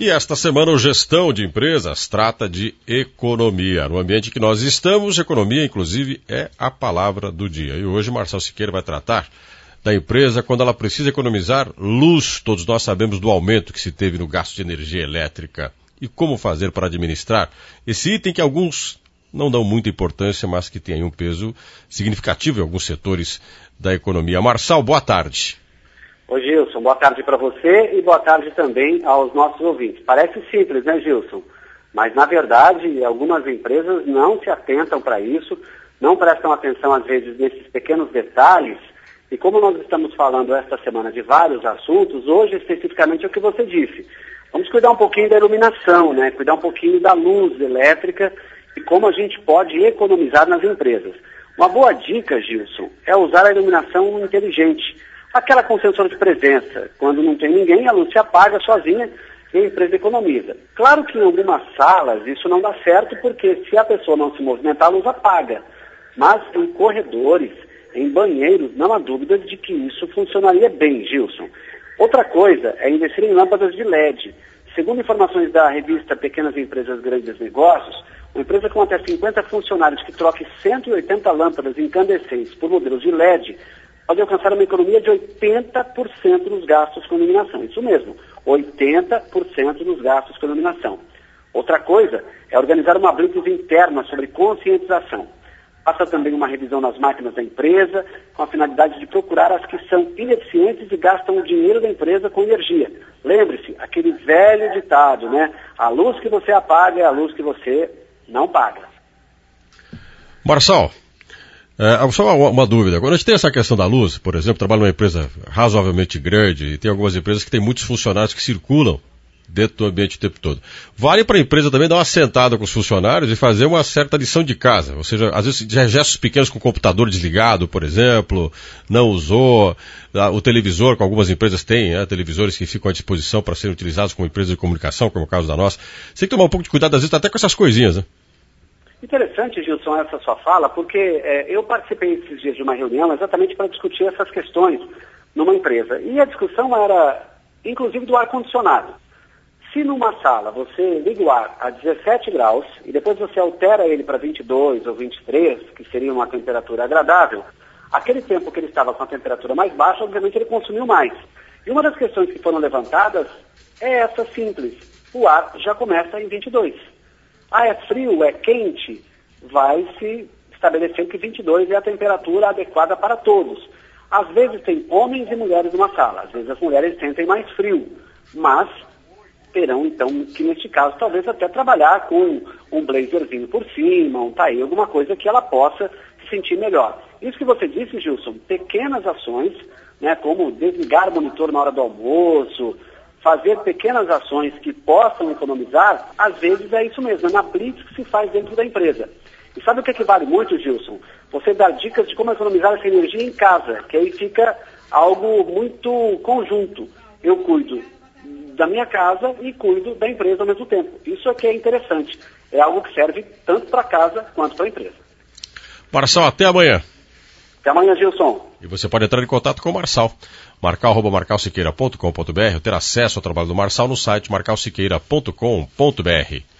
E esta semana o Gestão de Empresas trata de economia. No ambiente que nós estamos, economia, inclusive, é a palavra do dia. E hoje Marcel Siqueira vai tratar da empresa quando ela precisa economizar luz. Todos nós sabemos do aumento que se teve no gasto de energia elétrica e como fazer para administrar esse item que alguns não dão muita importância, mas que tem aí um peso significativo em alguns setores da economia. Marcel, boa tarde. Oi, Gilson, boa tarde para você e boa tarde também aos nossos ouvintes. Parece simples, né, Gilson? Mas, na verdade, algumas empresas não se atentam para isso, não prestam atenção, às vezes, nesses pequenos detalhes. E como nós estamos falando esta semana de vários assuntos, hoje, especificamente, é o que você disse. Vamos cuidar um pouquinho da iluminação, né? Cuidar um pouquinho da luz elétrica e como a gente pode economizar nas empresas. Uma boa dica, Gilson, é usar a iluminação inteligente. Aquela com sensor de presença. Quando não tem ninguém, a luz se apaga sozinha e a empresa economiza. Claro que em algumas salas isso não dá certo, porque se a pessoa não se movimentar, a luz apaga. Mas em corredores, em banheiros, não há dúvida de que isso funcionaria bem, Gilson. Outra coisa é investir em lâmpadas de LED. Segundo informações da revista Pequenas Empresas Grandes Negócios, uma empresa com até 50 funcionários que troque 180 lâmpadas incandescentes por modelos de LED pode alcançar uma economia de 80% nos gastos com iluminação. Isso mesmo, 80% nos gastos com iluminação. Outra coisa é organizar uma blitz interna sobre conscientização. Faça também uma revisão nas máquinas da empresa, com a finalidade de procurar as que são ineficientes e gastam o dinheiro da empresa com energia. Lembre-se, aquele velho ditado, né? A luz que você apaga é a luz que você não paga. Marcel, só uma dúvida. Quando a gente tem essa questão da luz, por exemplo, trabalho numa empresa razoavelmente grande e tem algumas empresas que têm muitos funcionários que circulam dentro do ambiente o tempo todo. Vale para a empresa também dar uma sentada com os funcionários e fazer uma certa lição de casa. Ou seja, às vezes gestos pequenos com o computador desligado, por exemplo, não usou. O televisor, que algumas empresas têm, televisores que ficam à disposição para serem utilizados como empresa de comunicação, como é o caso da nossa. Você tem que tomar um pouco de cuidado, às vezes, até com essas coisinhas, né? Interessante, Gilson, essa sua fala, porque eu participei esses dias de uma reunião exatamente para discutir essas questões numa empresa. E a discussão era, inclusive, do ar-condicionado. Se numa sala você liga o ar a 17 graus e depois você altera ele para 22 ou 23, que seria uma temperatura agradável, aquele tempo que ele estava com a temperatura mais baixa, obviamente ele consumiu mais. E uma das questões que foram levantadas é essa simples. O ar já começa em 22. É frio, é quente, vai se estabelecer que 22 é a temperatura adequada para todos. Às vezes tem homens e mulheres numa sala, às vezes as mulheres sentem mais frio, mas terão então que neste caso talvez até trabalhar com um blazerzinho por cima, um taí, alguma coisa que ela possa se sentir melhor. Isso que você disse, Gilson, pequenas ações, né, como desligar o monitor na hora do almoço, fazer pequenas ações que possam economizar, às vezes é isso mesmo, é na blitz que se faz dentro da empresa. E sabe o que vale muito, Gilson? Você dar dicas de como economizar essa energia em casa, que aí fica algo muito conjunto. Eu cuido da minha casa e cuido da empresa ao mesmo tempo. Isso aqui é interessante. É algo que serve tanto para casa quanto para a empresa. Marcel, até amanhã. Até amanhã, Gilson. E você pode entrar em contato com o Marcel. marcal@marcalsiqueira.com.br ou ter acesso ao trabalho do Marcel no site marcalsiqueira.com.br.